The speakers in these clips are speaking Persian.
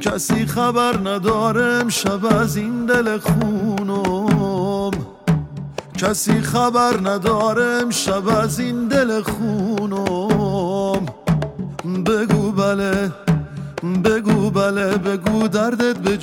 کسی خبر نداره امشب از این دل خونم، کسی خبر نداره امشب از این دل خونم. بگو بله، بگو بله، بگو دردت به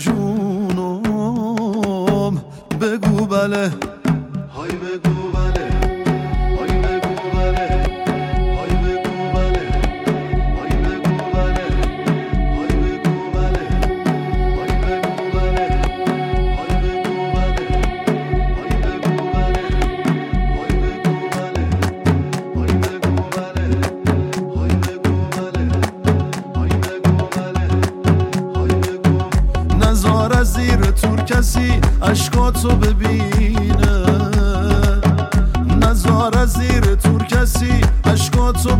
جونم. بگو بله، های بگو بله، های بگو بله، های بگو بله، های بگو بله، های بگو بله، های بگو بله، های بگو بله، های بگو بله، های بگو بله، های بگو بله، های بگو بله، های بگو بله، های بگو. نزار از زیر تور کسی اشکاتو ببینه، نزار از زیر تور کسی اشکاتو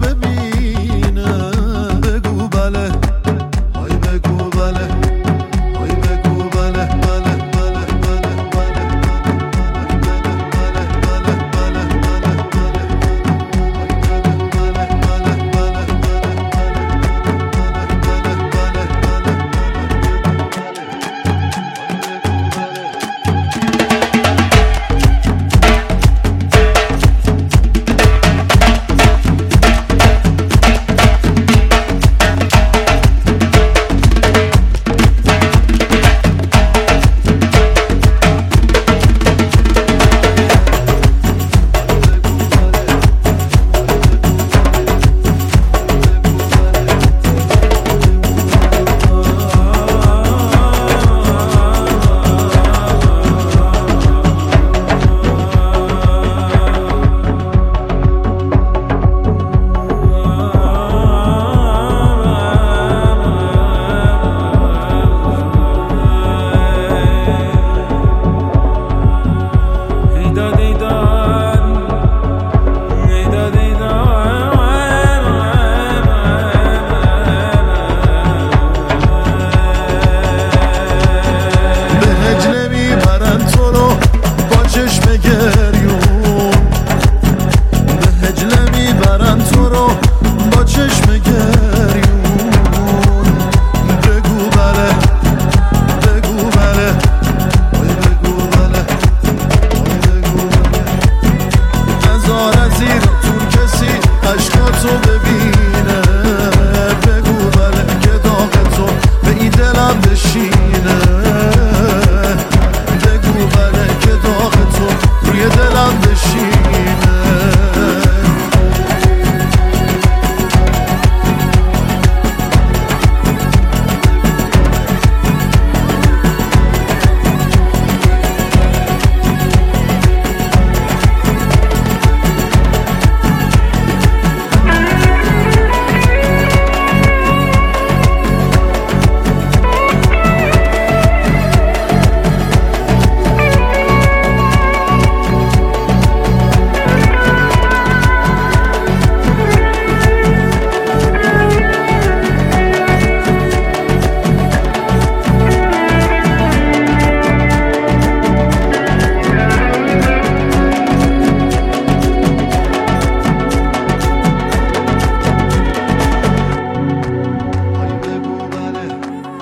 ببینه. بگو بله، های بگو بله، های بگو بله، بله بله بله بله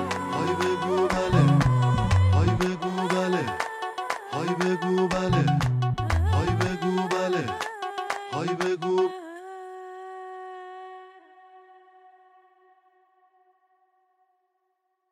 های بگو بله.